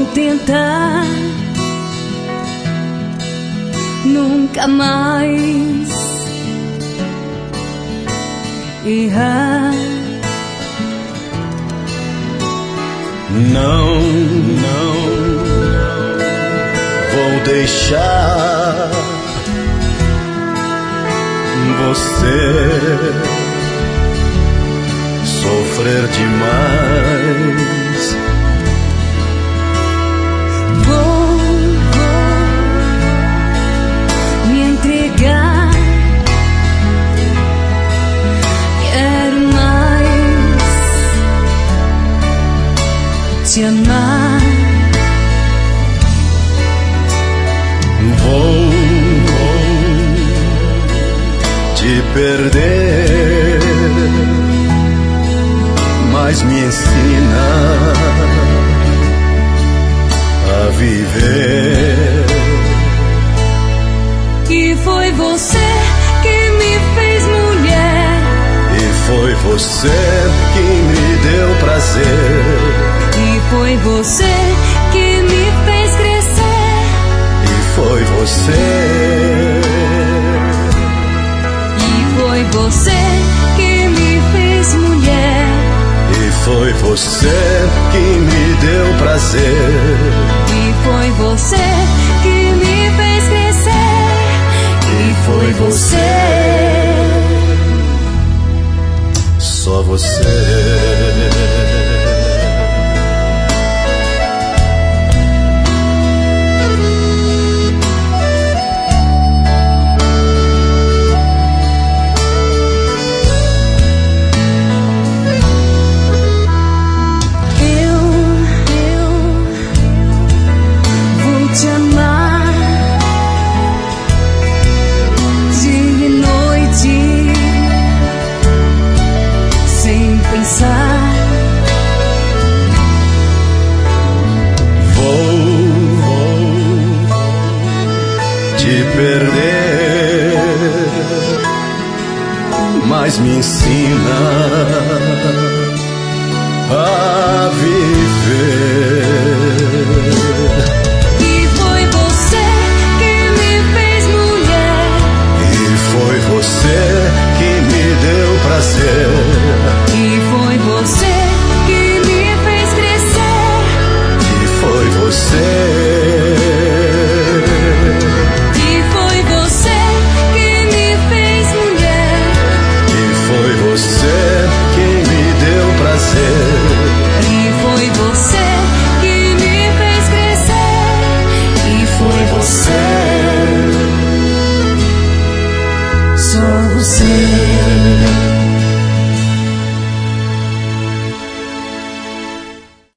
tentar nunca mais errar. Não vou deixar você sofrer demais. Vou me entregar. Quero mais te amar. Vou te perder, mas me ensina a viver. E foi você que me fez mulher. E foi você que me deu prazer. E foi você que me fez crescer. E foi você. E foi você que me fez mulher. E foi você que me deu prazer. E foi você que me fez crescer. E foi você. Só você. Vou te perder, mas me ensina a viver.